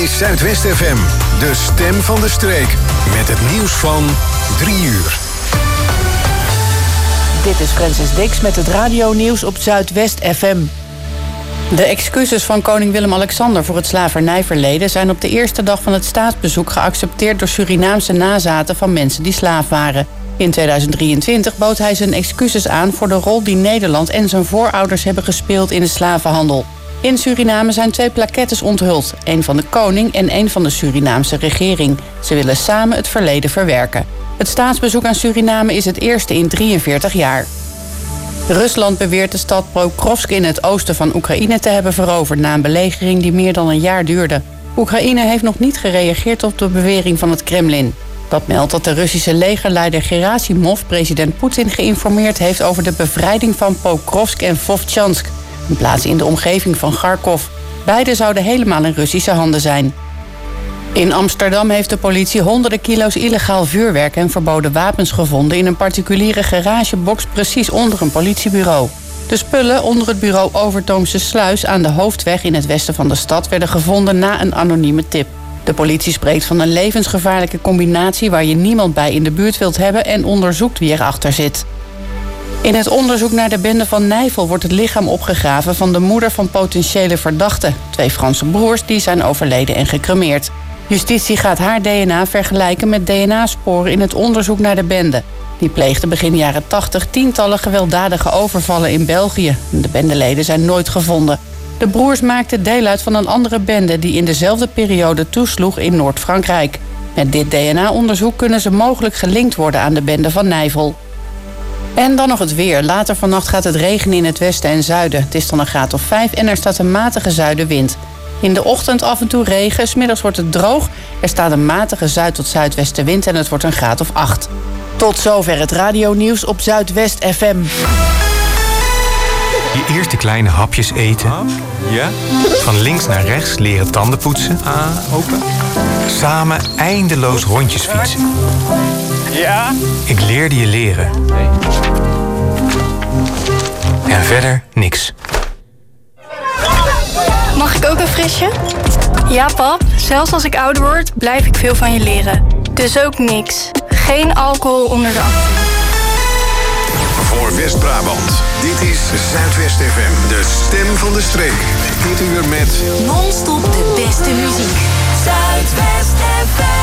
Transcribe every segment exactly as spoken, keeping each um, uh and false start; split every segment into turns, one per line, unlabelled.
is Zuidwest F M, de stem van de streek. Met het nieuws van drie uur.
Dit is Francis Dix met het radionieuws op Zuidwest F M. De excuses van koning Willem-Alexander voor het slavernijverleden zijn op de eerste dag van het staatsbezoek geaccepteerd door Surinaamse nazaten van mensen die slaaf waren. In tweeduizend drieëntwintig bood hij zijn excuses aan voor de rol die Nederland en zijn voorouders hebben gespeeld in de slavenhandel. In Suriname zijn twee plaquettes onthuld, één van de koning en één van de Surinaamse regering. Ze willen samen het verleden verwerken. Het staatsbezoek aan Suriname is het eerste in drieënveertig jaar. Rusland beweert de stad Pokrovsk in het oosten van Oekraïne te hebben veroverd na een belegering die meer dan een jaar duurde. Oekraïne heeft nog niet gereageerd op de bewering van het Kremlin. Dat meldt dat de Russische legerleider Gerasimov president Poetin geïnformeerd heeft over de bevrijding van Pokrovsk en Vovchansk, een plaats in de omgeving van Kharkov. Beide zouden helemaal in Russische handen zijn. In Amsterdam heeft de politie honderden kilo's illegaal vuurwerk en verboden wapens gevonden in een particuliere garagebox precies onder een politiebureau. De spullen onder het bureau Overtoomse Sluis aan de Hoofdweg in het westen van de stad werden gevonden na een anonieme tip. De politie spreekt van een levensgevaarlijke combinatie waar je niemand bij in de buurt wilt hebben en onderzoekt wie erachter zit. In het onderzoek naar de bende van Nijvel wordt het lichaam opgegraven van de moeder van potentiële verdachten, twee Franse broers die zijn overleden en gecremeerd. Justitie gaat haar D N A vergelijken met D N A-sporen in het onderzoek naar de bende. Die pleegde begin jaren tachtig tientallen gewelddadige overvallen in België. De bendeleden zijn nooit gevonden. De broers maakten deel uit van een andere bende die in dezelfde periode toesloeg in Noord-Frankrijk. Met dit D N A-onderzoek kunnen ze mogelijk gelinkt worden aan de bende van Nijvel. En dan nog het weer. Later vannacht gaat het regenen in het westen en zuiden. Het is dan een graad of vijf en er staat een matige zuidenwind. In de ochtend af en toe regen, 's middags wordt het droog. Er staat een matige zuid- tot zuidwestenwind en het wordt een graad of acht. Tot zover het radionieuws op Zuidwest F M.
Je eerste kleine hapjes eten. Ja? Van links naar rechts leren tanden poetsen. Ah, open. Samen eindeloos rondjes fietsen. Ja? Ik leerde je leren. Nee. En verder niks.
Mag ik ook een frisje? Ja, pap. Zelfs als ik ouder word, blijf ik veel van je leren. Dus ook niks. Geen alcohol onder de achttien.
Voor West-Brabant. Dit is Zuidwest F M, de stem van de streek. Dit uur met
non-stop de beste muziek. Zuidwest F M.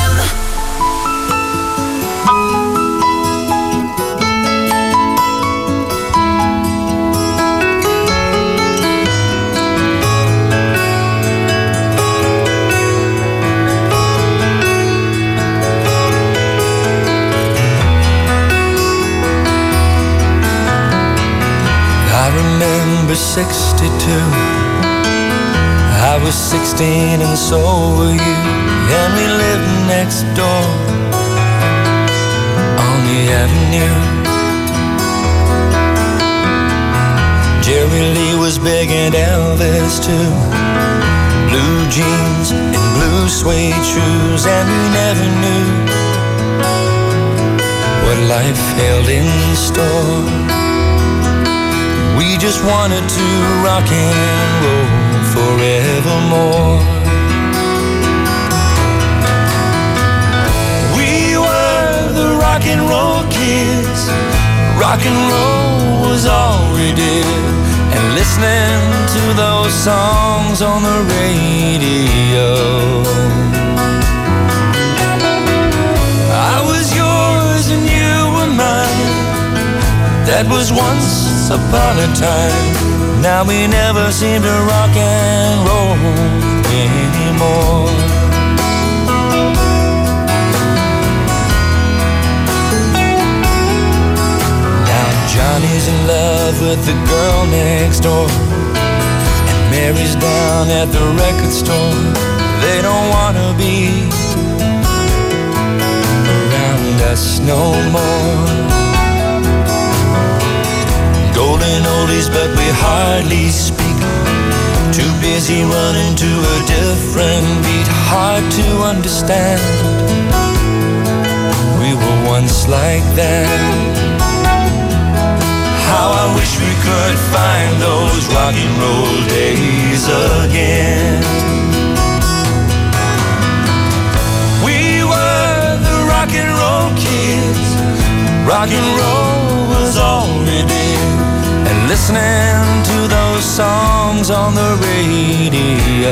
I remember sixty-two. I was sixteen and so were you. And we lived next door on the avenue. Jerry Lee was big and Elvis too. Blue jeans and blue suede shoes. And we never knew what life held in store. We just wanted to rock and roll forevermore. We were the rock and roll kids. Rock and roll was all we did. And listening to those songs on the radio. I was yours and you were mine. That was once upon a time. Now we never seem to rock and roll anymore. Now Johnny's in love with the girl next door, and Mary's down at the record store. They don't wanna be around us no more. Golden oldies, but we hardly speak. Too busy running to a different beat. Hard to understand. We were once like that. How I wish we could find those rock and roll days again. rock and roll was all we did, and listening to those songs on the radio.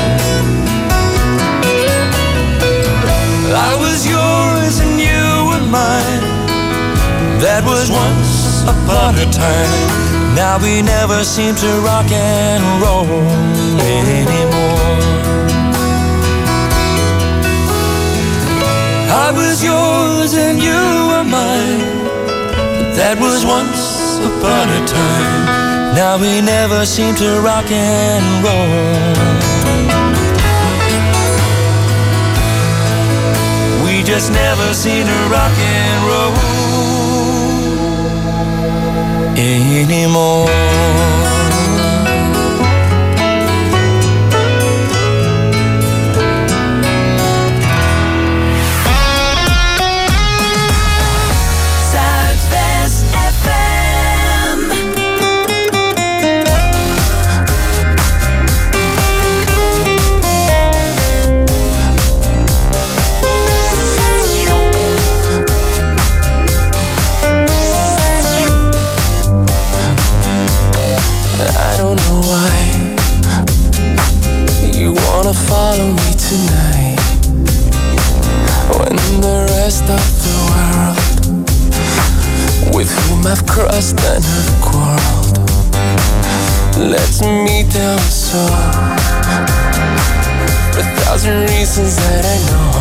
I was yours and you were mine. That was once upon a time. Now we never seem to rock and roll anymore. I was yours and you were mine. That was once upon a time. Now we never seem to rock and roll. We just never seem to rock and roll anymore. Follow me tonight when the rest of the world with whom I've crossed and have quarreled lets me down so. A thousand reasons that I know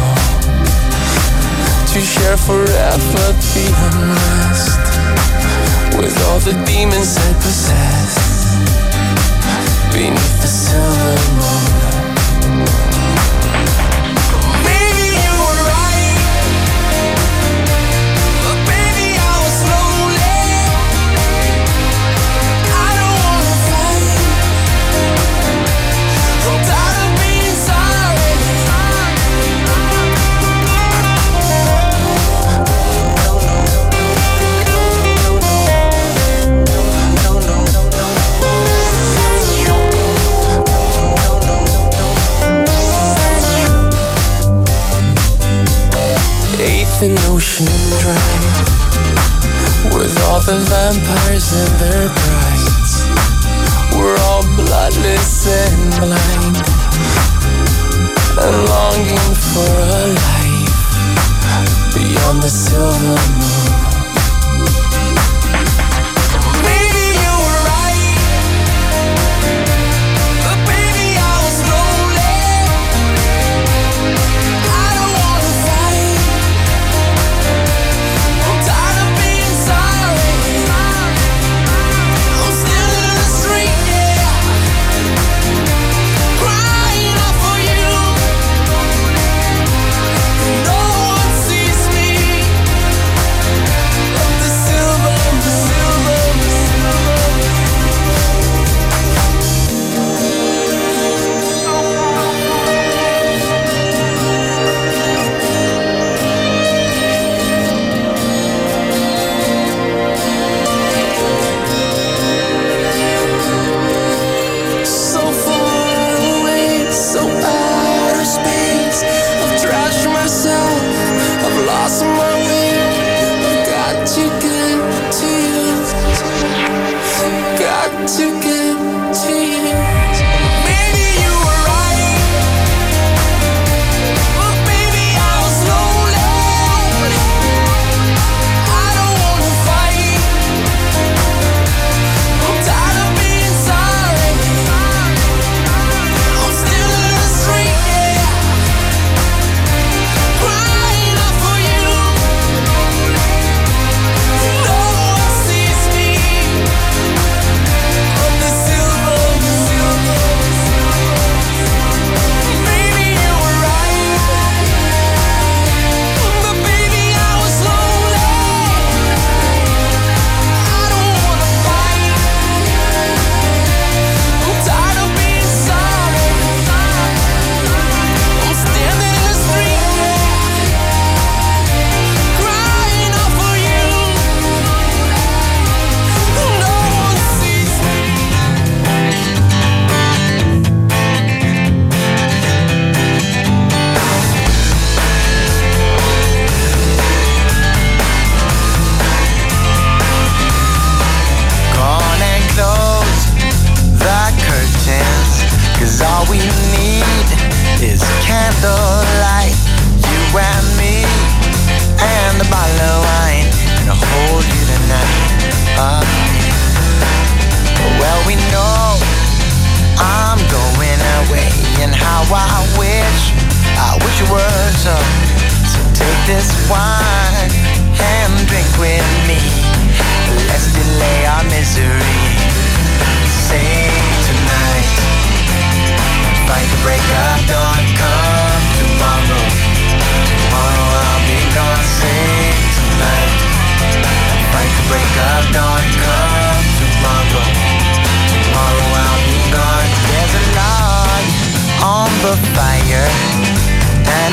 to share forever the unrest with all the demons I possess beneath the silver moon. An ocean drive with all the vampires and their brides. We're all bloodless and blind and longing for a life beyond the silver moon.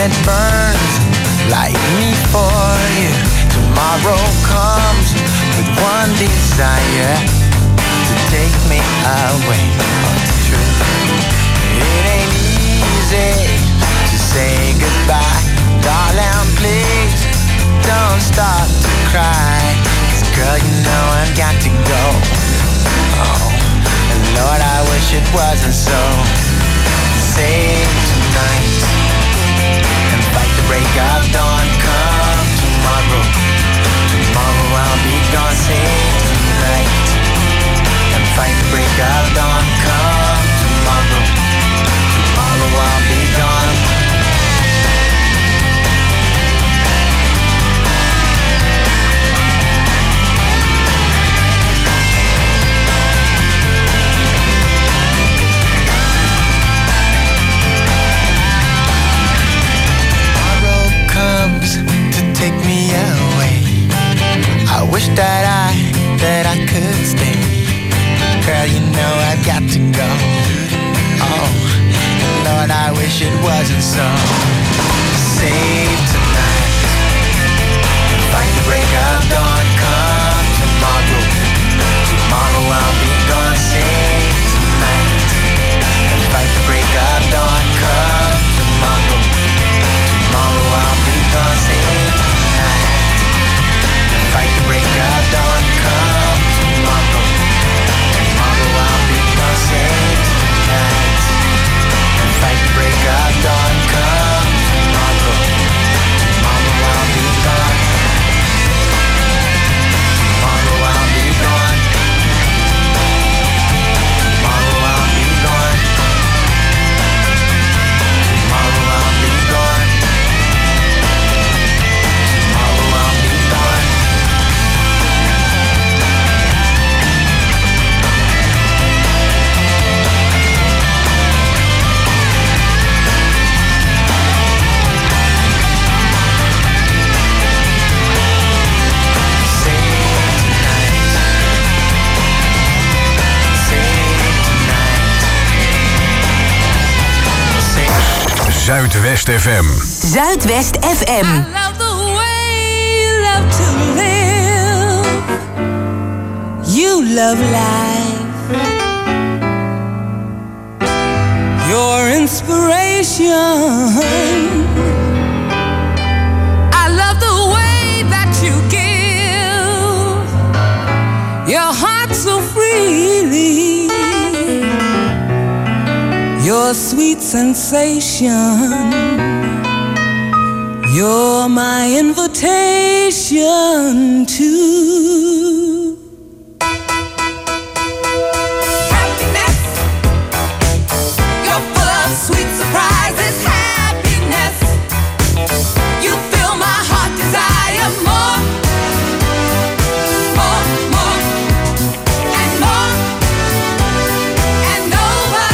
that burns like me for you. Tomorrow comes with one desire, to take me away. Oh, it's true. It ain't easy to say goodbye. Darling, please don't stop to cry. 'Cause girl, you know I've got to go. Oh, and Lord, I wish it wasn't so. Save tonight and fight the break of dawn. Come tomorrow, tomorrow I'll be gone. Save tonight and fight the break of dawn. Come tomorrow, tomorrow I'll be gone. Take me away. I wish that I, that I could stay. Girl, you know I've got to go. Oh, Lord, I wish it wasn't so. Save tonight, fight the break of dawn. Come tomorrow, tomorrow I'll be gone. Save tonight, and fight the break of dawn. Come tomorrow, tomorrow I'll be gone. Save fight the break of dawn. Come tomorrow, tomorrow I'll be gone. Save tonight and fight the break of dawn. Come tomorrow, tomorrow I'll be gone. Tomorrow I'll be gone. Tomorrow I'll be gone. Tomorrow I'll be gone. Tomorrow I'll be gone.
Zuidwest F M.
Zuidwest F M.
I love the way you love to live. You love life. Your inspiration. I love the way that you give your heart so freely. Your sweet sensation, you're my invitation to happiness. You're full of sweet surprises, happiness. You fill my heart desire more, more, more, and more, and over.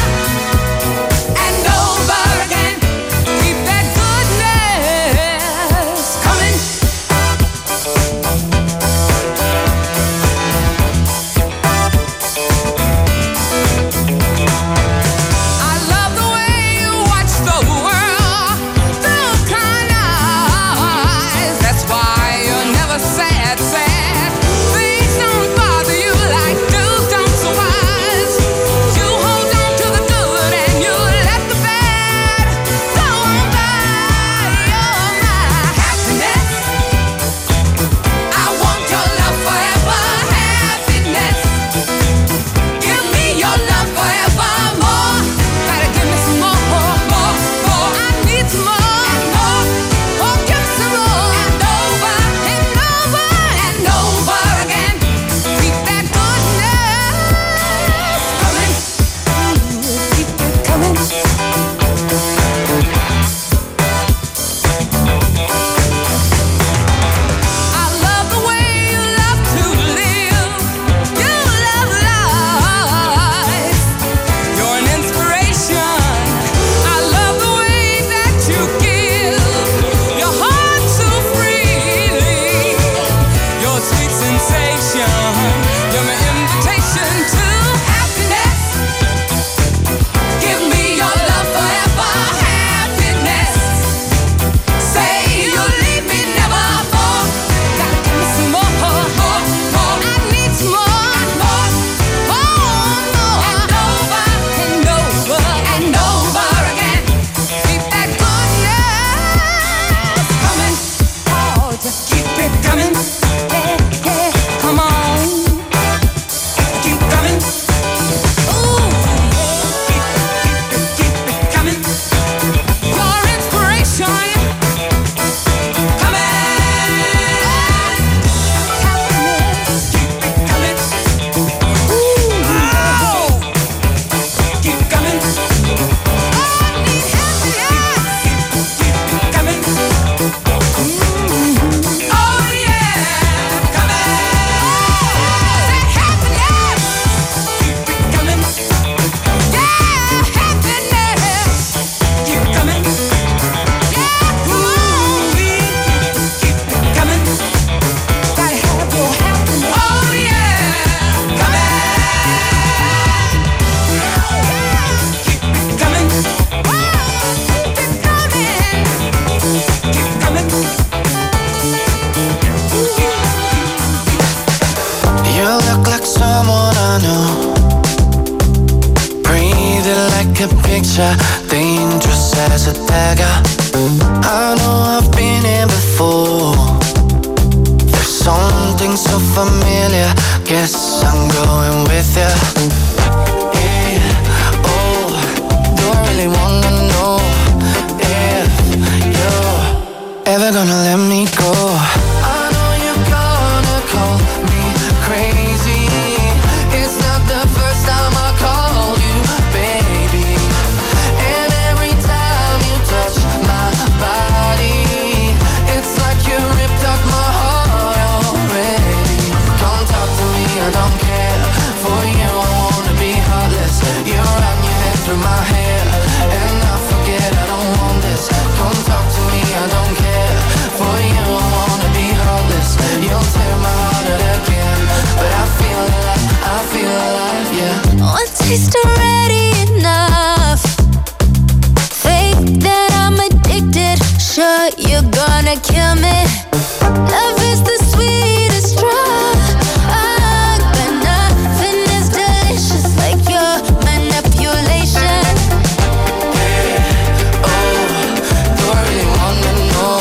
let me go. I know you're gonna call me crazy. It's not the first time I called you, baby. And every time you touch my body, it's like you ripped up my heart already. Come talk to me, I don't care. For you I wanna be heartless. You run your head through my hair, and I forget I don't want this. Come talk to me, I don't care. For you I wanna be heartless. You'll tear my heart out again, but I feel alive, I feel alive, yeah.
One taste already enough. Think that I'm addicted. Sure, you're gonna kill me. Love is the sweetest drug, but nothing is delicious like your manipulation.
Hey, oh, do I really wanna know?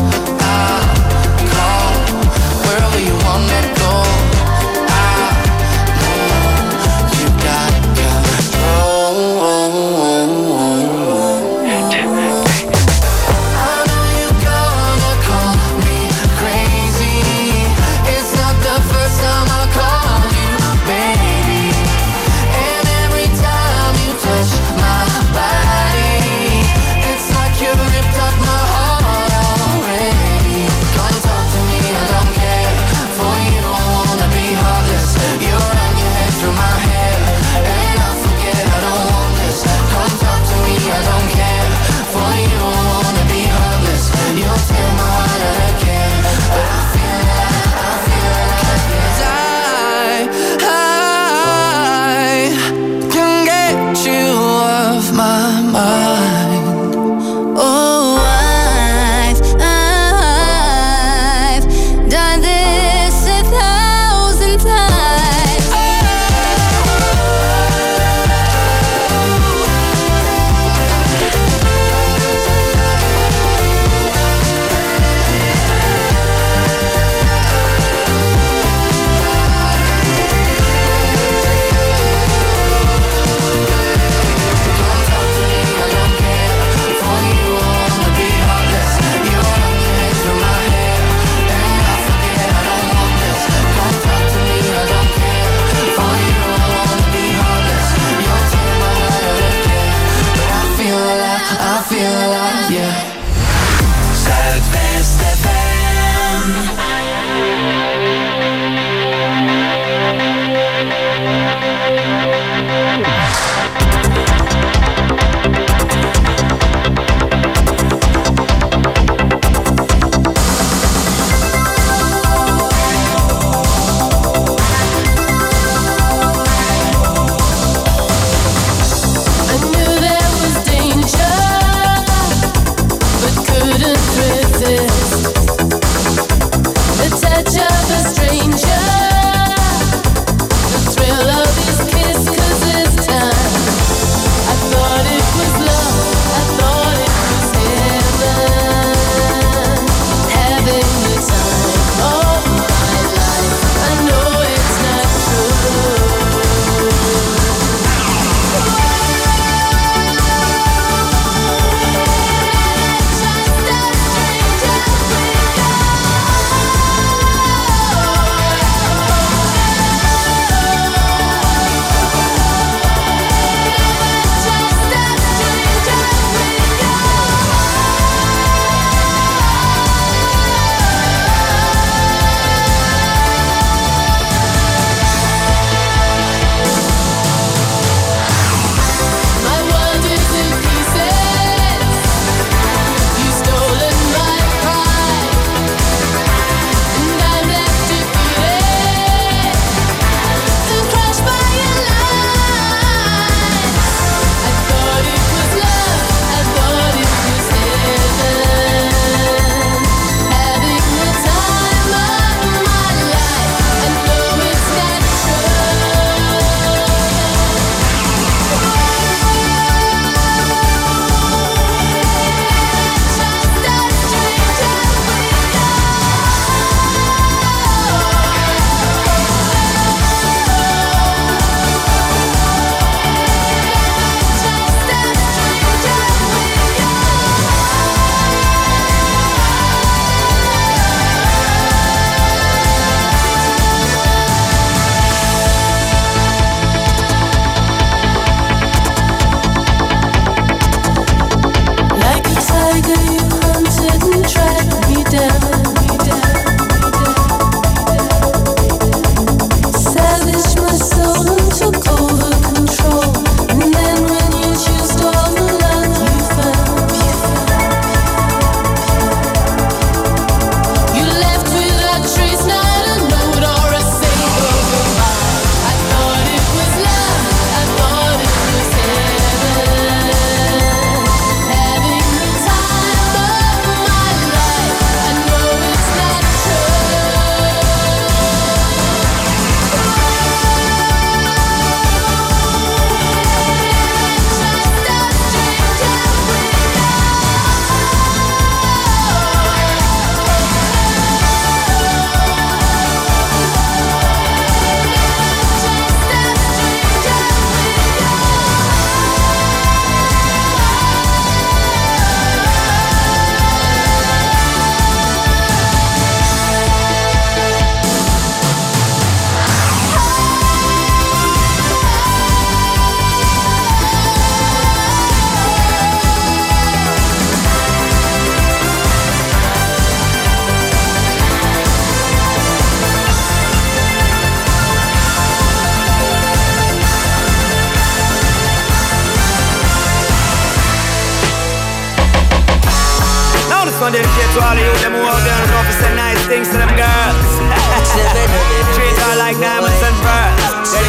I call wherever you wanna go. I know you got control. I know you're gonna call me crazy. It's not the first time I called you, baby. And every time you touch my body, it's like you ripped up my heart already. Come talk to me, I don't care. For you I wanna be heartless. You run your head through my hair, and I forget I don't want this. Come talk to me, I don't care. For you I wanna be heartless. You'll tear my heart out again, but I feel alive, I feel alive, yes. I, I can get you off my mind.
Oh, I've, I've done this a thousand times.
I feel alive, yeah. Zuidwest F M.
I knew there was danger, but couldn't resist.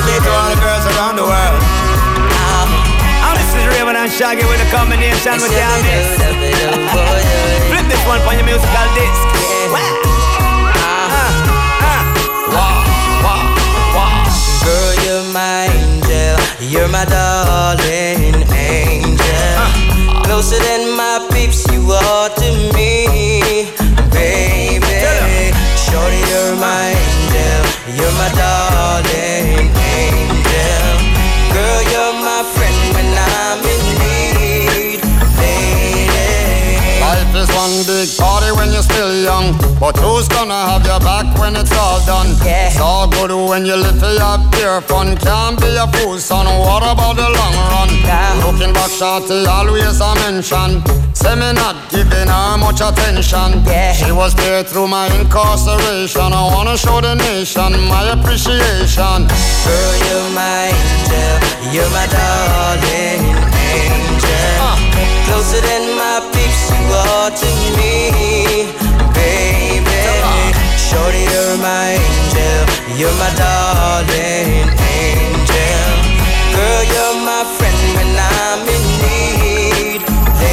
Dedicate to all the girls around the world. And this is Raven and Shaggy with a combination with your mix. Flip this one for your musical disc.
Girl, you're my angel, you're my darling angel. uh. Closer than my peeps, you are to me, baby. Shorty, you're my angel, you're my darling angel. Girl, you're my friend when I'm in need, lady.
Life is one big party when you're still young, but who's gonna have your back when it's all done?
Yeah.
It's all good when you live for your pure fun. Can't be a fool, son, what about the long run?
Yeah.
Looking back, shorty, always a mention. Say me not giving her much attention.
Yeah.
She was there through my incarceration. I wanna show the nation my appreciation.
Girl, you're my angel, you're my darling angel. uh. Closer than my peeps, you are to me, baby. Shorty, you're my angel, you're my darling angel. Girl, you're my friend when I'm in need,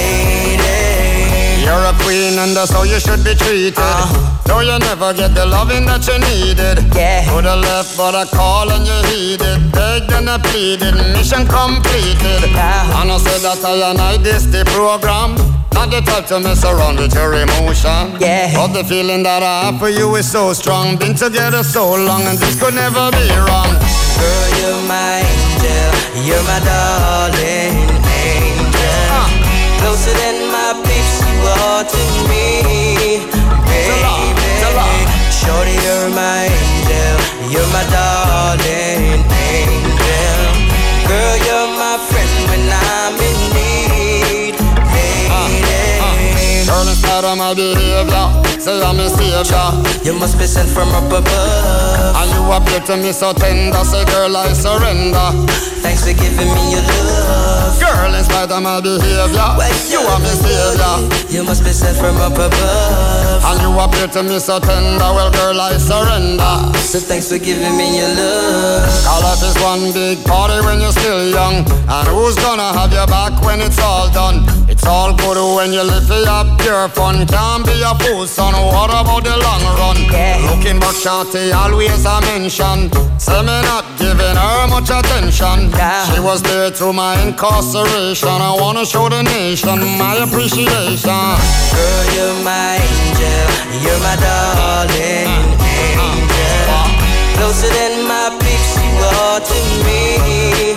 lady.
You're a queen and that's how you should be treated. uh. Though you never get the loving that you needed.
Yeah.
Coulda left but I call and you heeded. Begged and I pleaded, mission completed.
Yeah.
And I said that I and I this the program. Not the type to mess around with your emotion.
Yeah.
But the feeling that I have for you is so strong. Been together so long and this could never be wrong.
Girl, you're my angel, you're my darling angel. uh. Closer than my peeps, you are to me, baby. Shorty, you're my angel, you're my darling angel. Girl, you're my friend when I'm in need, lady.
uh, uh. Girl, in spite of my behavior, say I'm a savior.
You must be sent from up above,
and you appear to me so tender. Say, girl, I surrender.
Thanks for giving me your love.
Girl, in spite of my behavior, you are my savior.
You must be sent from up above,
and you appear to me so tender. Well, girl, I surrender.
So thanks for giving me your love.
Call life is one big party when you're still young. And who's gonna have your back when it's all done? It's all good when you live for your pure fun. Can't be a fool, son, what about the long run?
Yeah.
Looking back, shorty, always a mention. Say me not giving her much attention.
Yeah.
She was there through my incarceration. I wanna show the nation my appreciation.
Girl, you're my angel, you're my darling angel. Closer than my peeps, you are to me,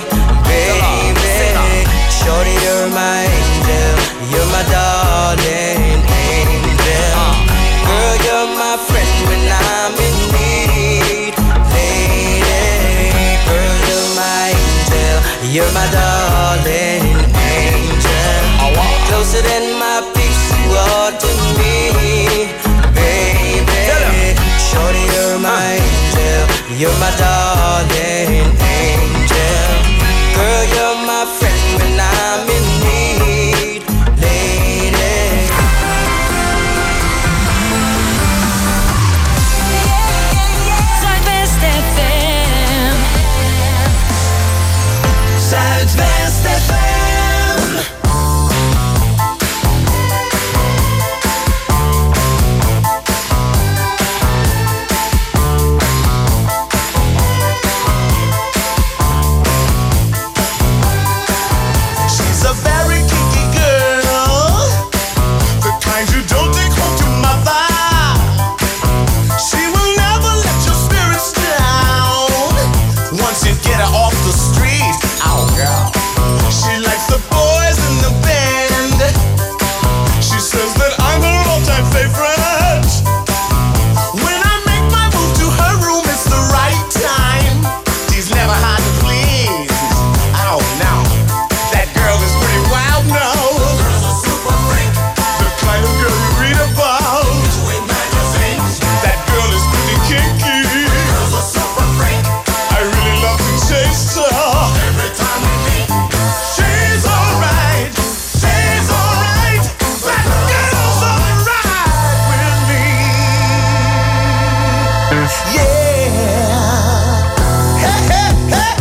baby. Shorty, you're my angel, you're my darling angel. Girl, you're my friend when I'm in need, lady. Girl, you're my angel, you're my darling angel. Closer than my peeps, you are to me, baby. Shorty, you're my angel, you're my darling angel. Girl, you're my friend when I'm in need, lady.
Zuidwest F M.
Zuidwest F M.
Yeah. Hey, hey, hey.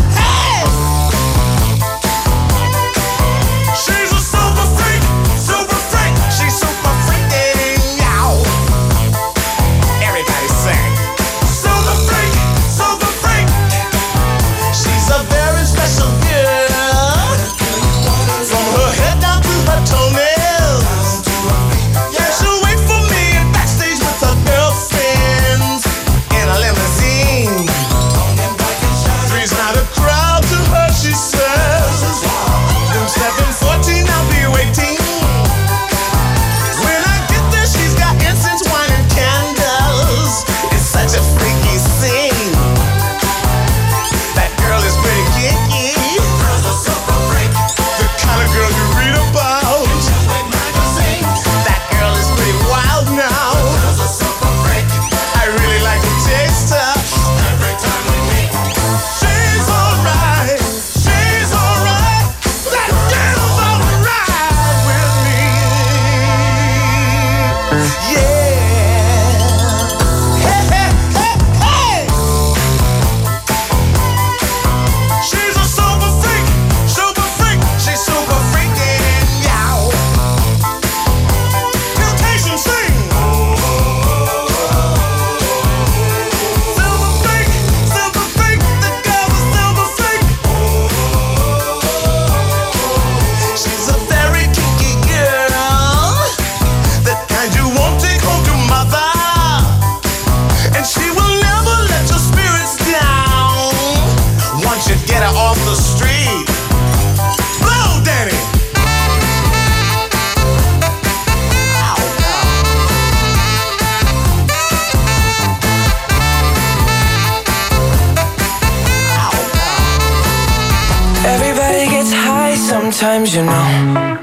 sometimes, you know.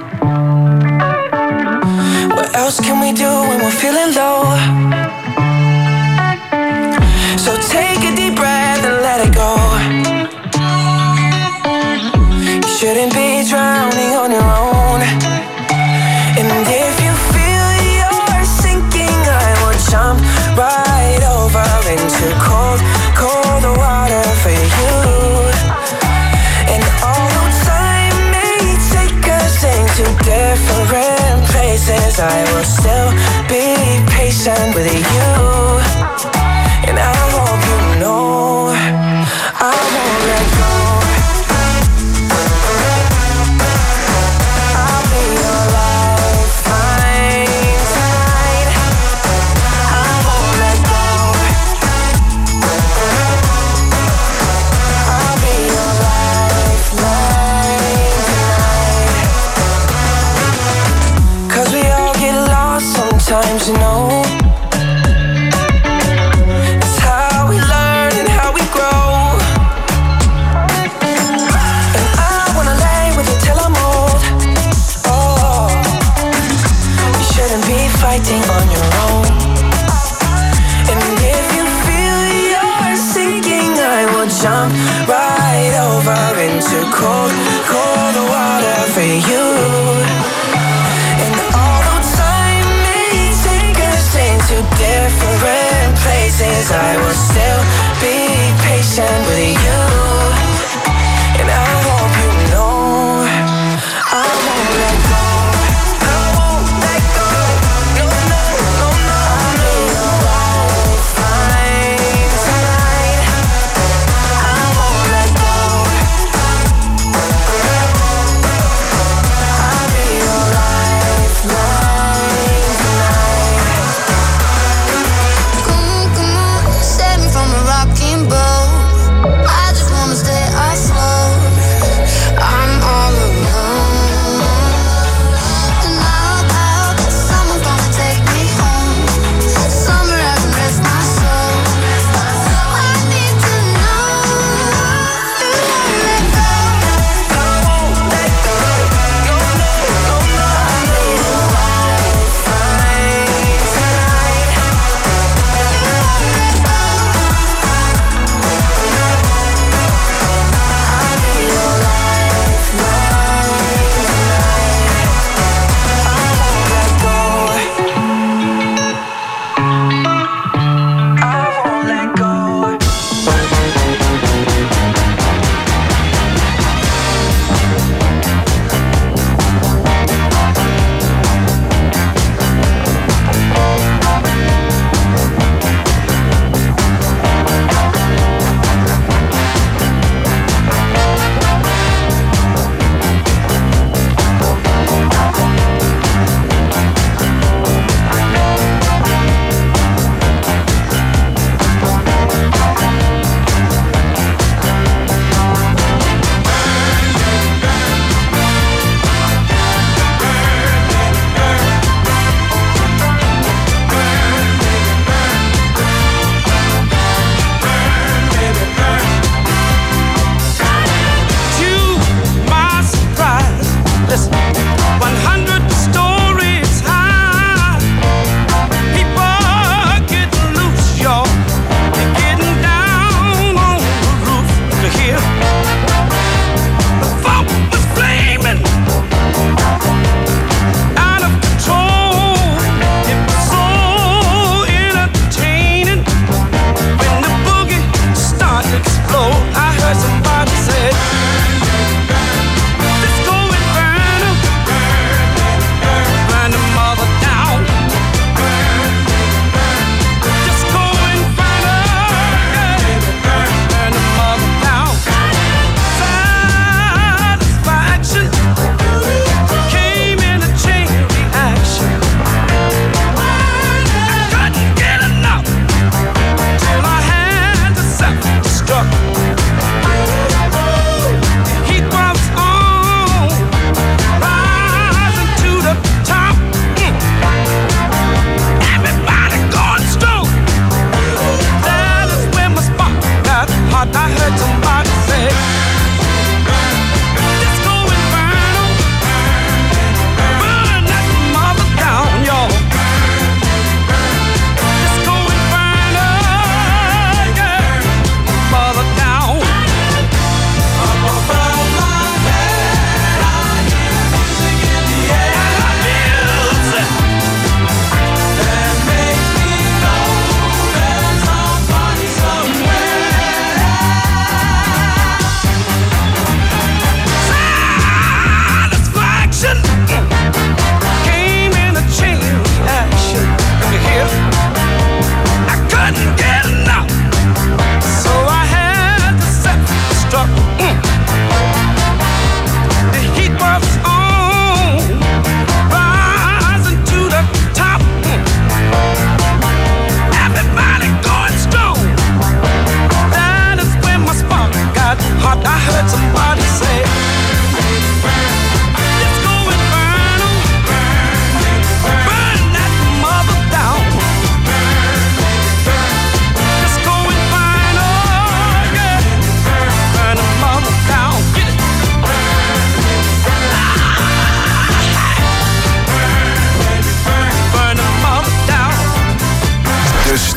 What else can we do when we're feeling low? So take a deep breath and let it go. You shouldn't be drowning on your own. And if you feel you're sinking, I will jump right over into cold, cold water for you. And although time may take us into different places, I will still be patient with you. And I hope you know I won't let go. I'll be your lifeline tonight. I won't let go. I'll be your lifeline tonight. 'Cause we all get lost sometimes, you know. Fighting on your own. And if you feel you're sinking, I will jump right over into cold, cold water for you. And although time may take us into different places, I will still be patient with you. And I hope you know I won't let go.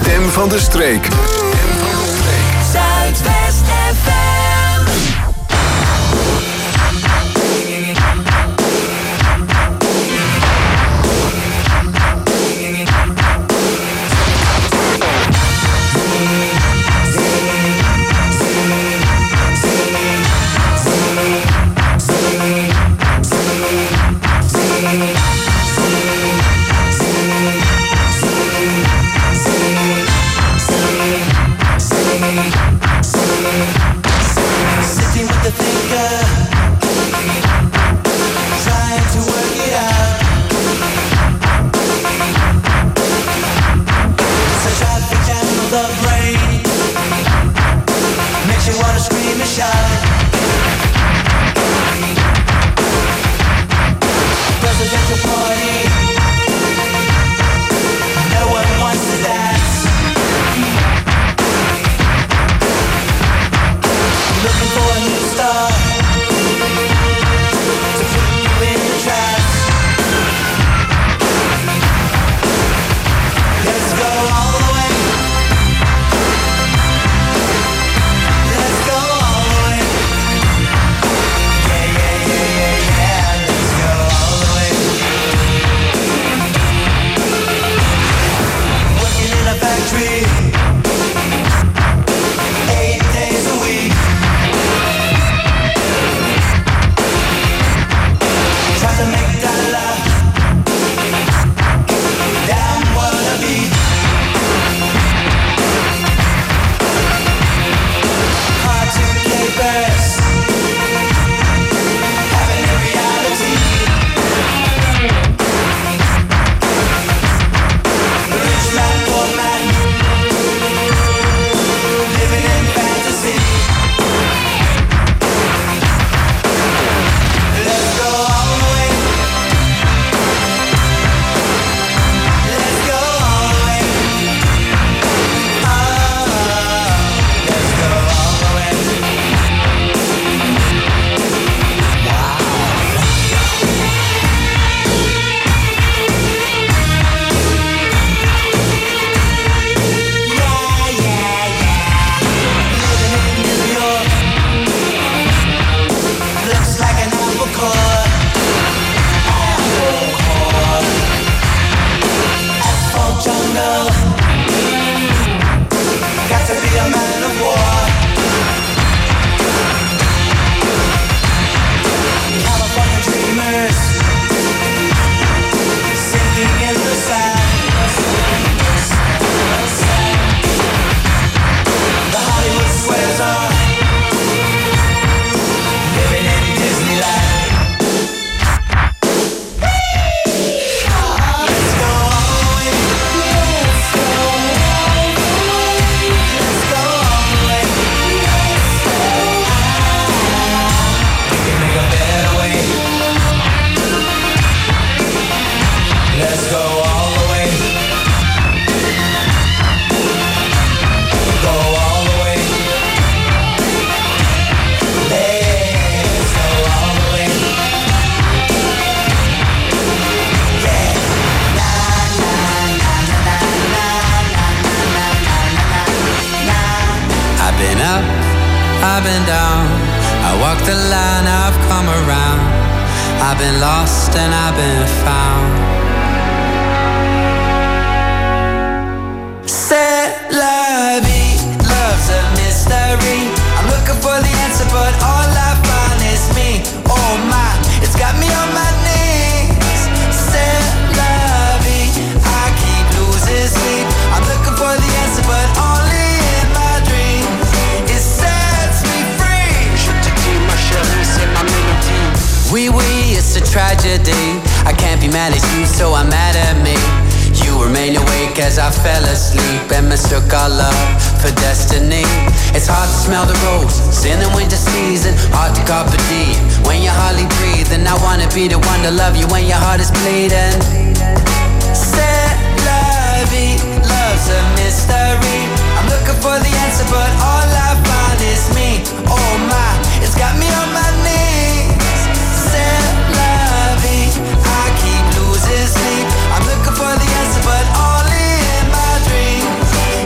stem van de streek.
Zuidwest F M.
Sitting with the thinker, trying to work it out. It's a traffic jam of the brain, makes you wanna scream and shout. Presidential party, no one wants to dance. Looking for a new star to put you in the trance. Let's go all the way. Let's go all the way. Yeah, yeah, yeah, yeah, yeah. Let's go all the way. Working in a factory, eight days a week. Try to make that love, damn wannabe. Cartoon capers, having a reality. Rich man, poor man, living in fantasy. Let's go all the way. Let's go all the way. Ah, let's go all the way. Wow. Yeah, yeah, yeah. Living in New York looks like an apple core. Apple core. Asphalt jungle. Got to be a man of war. California dreamers sinking in the sand. The Hollywood squares are living in Disneyland. Let's go all the way. Let's go all the way. Let's go all the way. We can make a better way. Let's go all the way. Go all the way. Let's go all the way. Yeah. Na na na na na na na na na na.
I've been up, I've been down. I walked the line, I've come around. I've been lost and I've been found. C'est la vie, love's a mystery. I'm looking for the answer, but all I find is me. Oh my, it's got me on my knees. C'est la vie, I keep losing sleep. I'm looking for the answer, but only in my dreams. It sets me free. Je te dis, ma chérie, c'est ma mélodie. Oui, oui, it's a tragedy. I can't be mad at you, so I'm mad at me. You remain awake as I fell asleep and mistook our love for destiny. It's hard to smell the roses in the winter season, hard to carpe diem when you're hardly breathing. I wanna be the one to love you when your heart is bleeding. C'est la vie, love's a mystery. I'm looking for the answer, but all I find is me. Oh my, it's got me on my knees. C'est la vie, I keep losing sleep. I'm looking for the answer, but only in my dreams.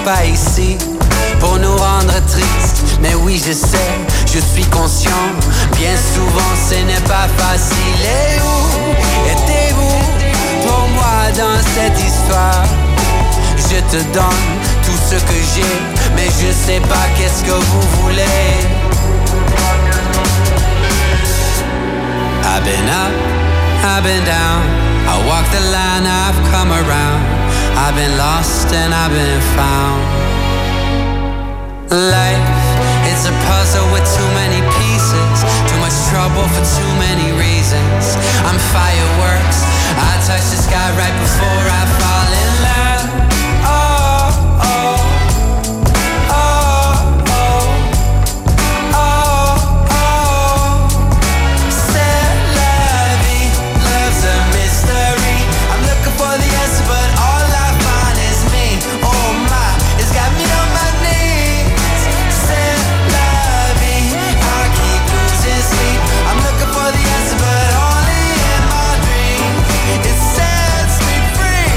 pas ici pour nous rendre tristes. Mais oui, je sais, je suis conscient. Bien souvent, ce n'est pas facile. Et où étiez-vous pour moi dans cette histoire? Je te donne tout ce que j'ai, mais je sais pas qu'est-ce que vous voulez. I've been up, I've been down, I walked the line, I've come around. I've been lost and I've been found. Life is a puzzle with too many pieces, too much trouble for too many reasons. I'm fireworks, I touch the sky right before I fall in love. Oh, oh, oh, oh, oh, oh. C'est la vie, love's a mystery. I'm looking for the answer, but all I find is me. Oh my, it's got me on my knees. C'est la vie, I keep losing sleep. I'm looking for the answer, but only in my dream. It sets me free.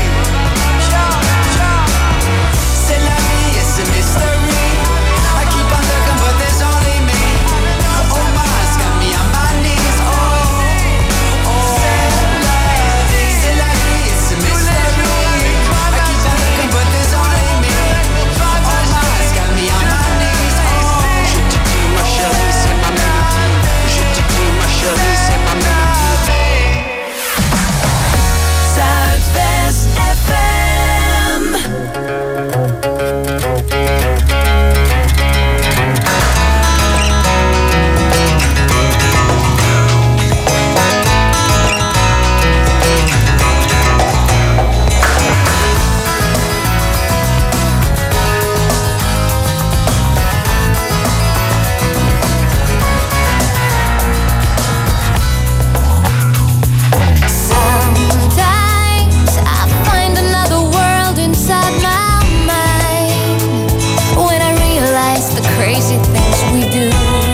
C'est la vie, it's a mystery. I keep on looking, but there's only me. Oh my, it's got me on my knees. Oh, oh. C'est la vie, c'est la vie, it's a mystery. I keep on looking, but there's only me. Oh my, it's got me on my knees. Oh. Je te dis ma chérie, c'est ma mélodie. Je te dis ma chérie, c'est ma mélodie.
Zuidwest F M.
Sometimes I find another world inside my mind when I realize the crazy things we do.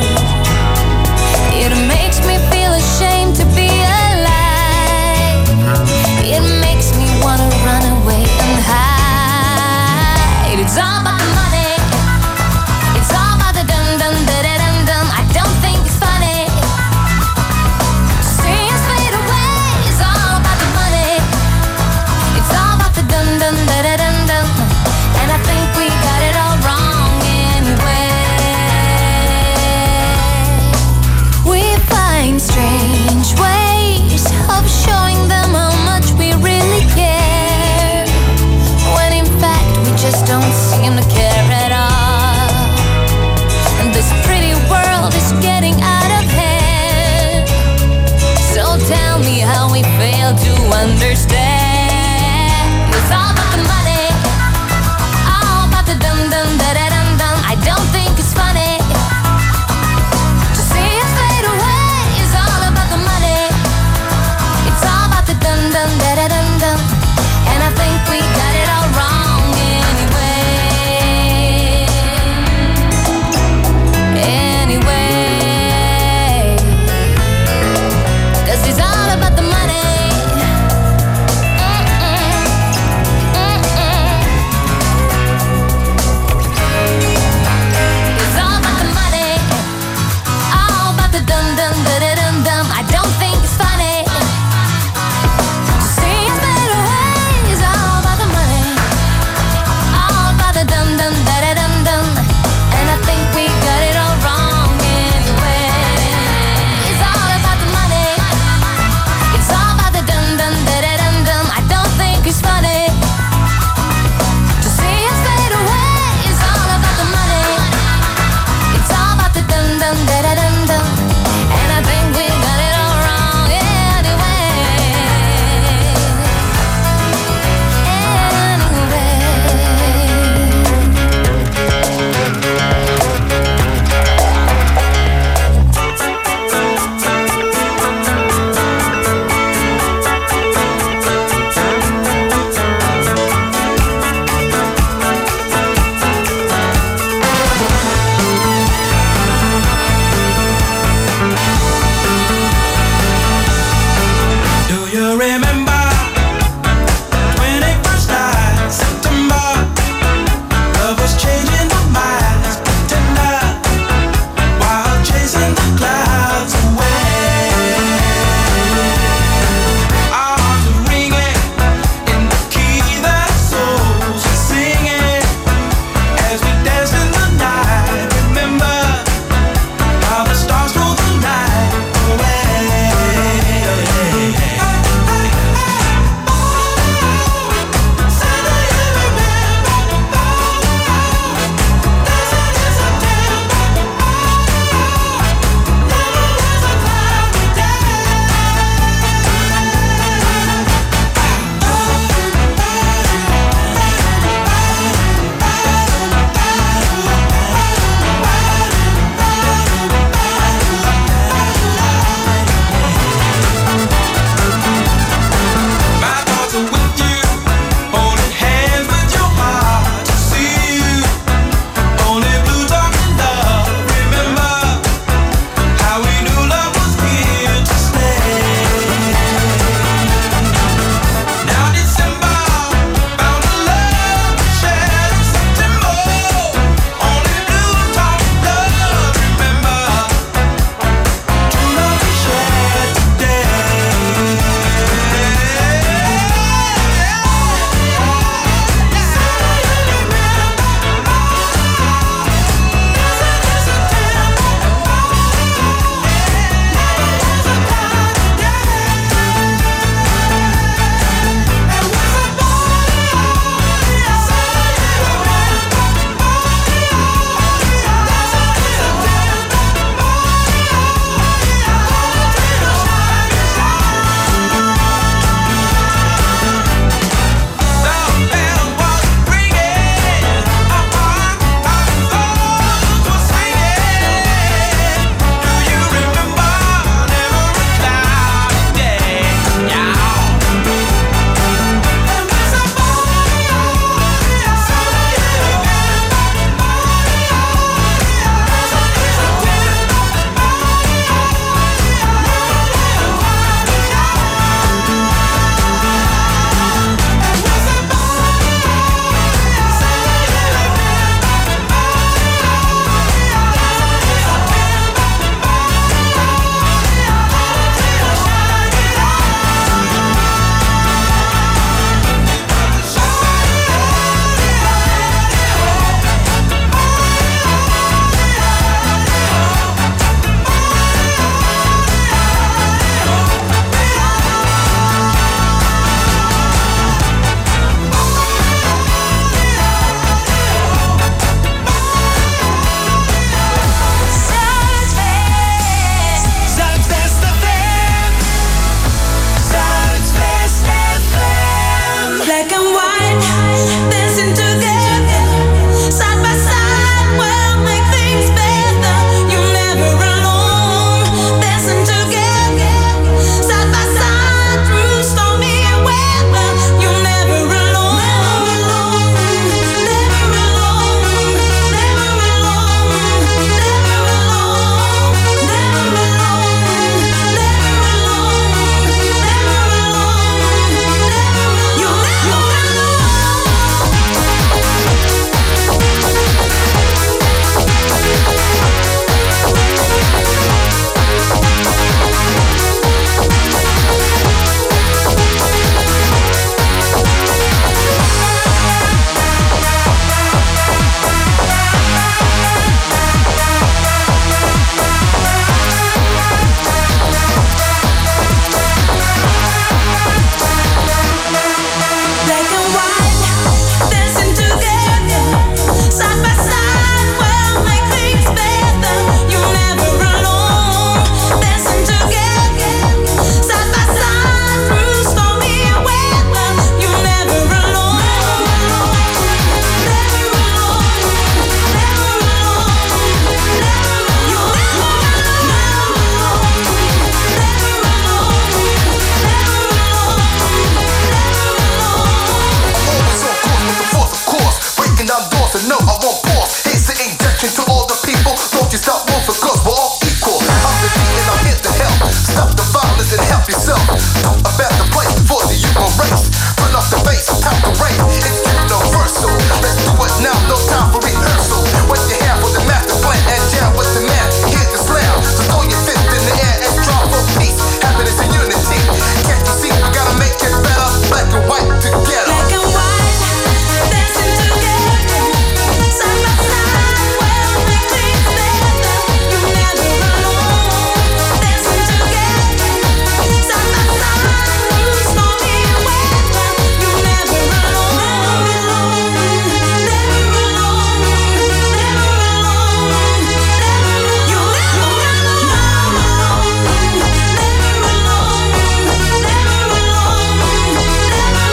It makes me feel ashamed to be alive. It makes me wanna run away and hide. It's all about the money. It's all about the dum dum da da dum dum. I don't think it's funny. See us fade away. It's all about the money. It's all about the dum dum da da dum dum. And I think we got it all wrong anyway. We find strange ways of showing them how much we really care, when in fact we just don't seem to care at all. And this pretty world is getting out of hand. So tell me how we fail to understand. It's all about the money, all about the dum dum da da dum dum. I don't think it's funny to see us fade away. It's all about the money. It's all about the dum dum da da dum dum. And I think we got it all wrong anyway. Anyway, 'cause it's all about the money.
to know I won't pause. Here's the injection to all the people. Don't you stop moving, cause we're all equal. I'm the beat and I'm here to help. Stop the violence and help yourself. A better place for the human race. Turn off the bass, time to rain. It's universal. Let's do it now, no time for rehearsal. What you have for the master plan and jam with the man. Here's the slam. So throw your fist in the air and strive for peace, happiness and unity. Can't you see we gotta make it better? Black and white together.
Black and white, dancing together. Side by side, we'll make things better. You're never alone. Dancing together. Side by side, through stormy weather. You're never alone. Never alone. Never alone. Never alone. You're never alone. Never alone. Never alone. Never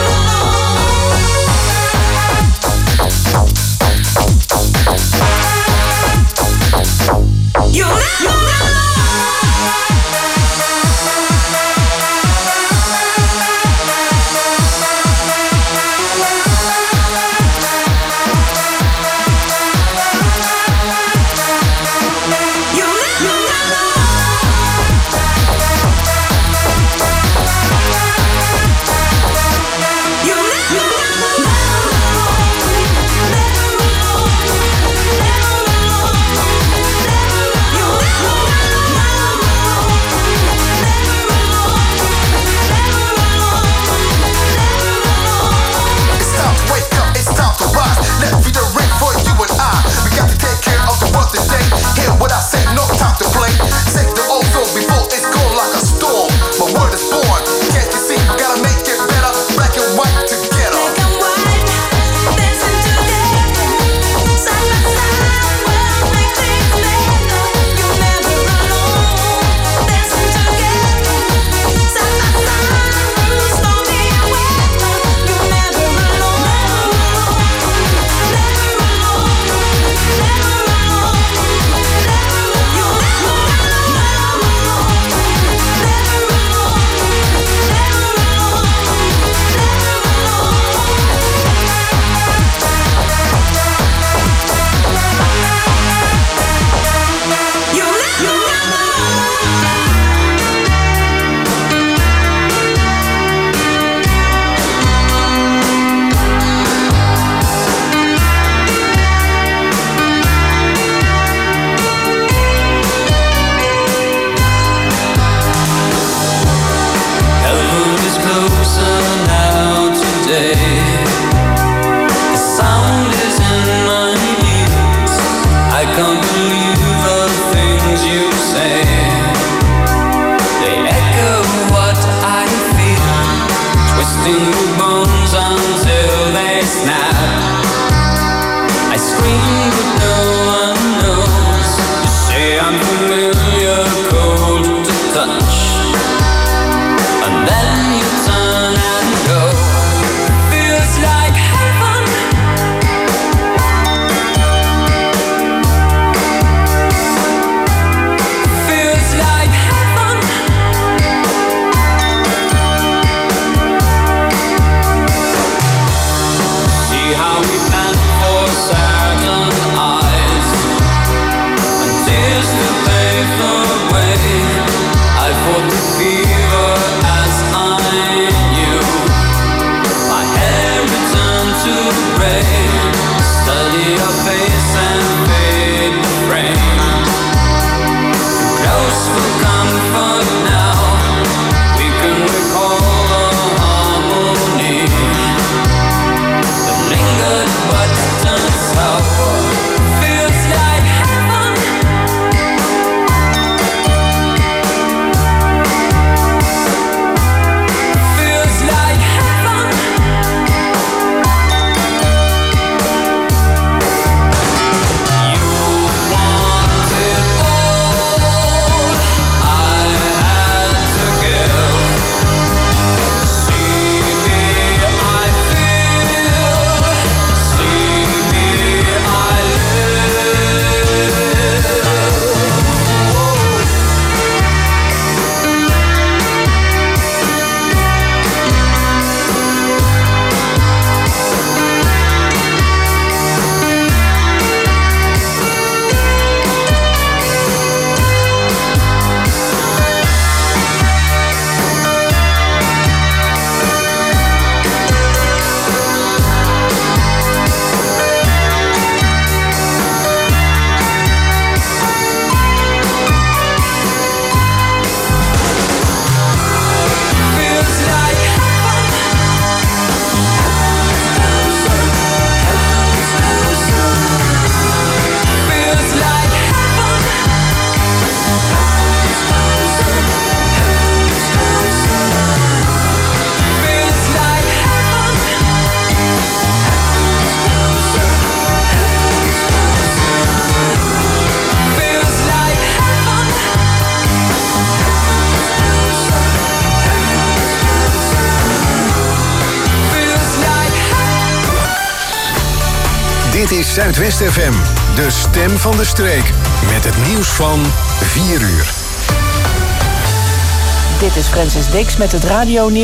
alone. You're never alone.
It's time to wake up, it's time to rise. Let's be the ring for you and I. We got to take care of the world today. Hear what I say, no time to play. Save the ozone before it's gone like a storm. My word is born. Can't you see? We gotta make it better. Black and white together.
Black and white, dancing together. Side by side, we'll make things better. You're never alone. Dancing together. Side by side, through stormy weather. You're never alone. Never alone. Never alone. Never alone. You're never alone. Never alone. Never alone. You're never alone.
Heaven is closer now today. The sound is in my ears. I can't believe the things you say. They echo what I feel, twisting the bones until they snap. I scream but no one knows. You say I'm familiar, cold to touch. And then you turn and go. Feels like heaven. Feels like heaven.
Dit is Zuidwest F M, de stem van de streek. Met het nieuws van vier uur.
Dit is Francis Dix met het radio nieuws.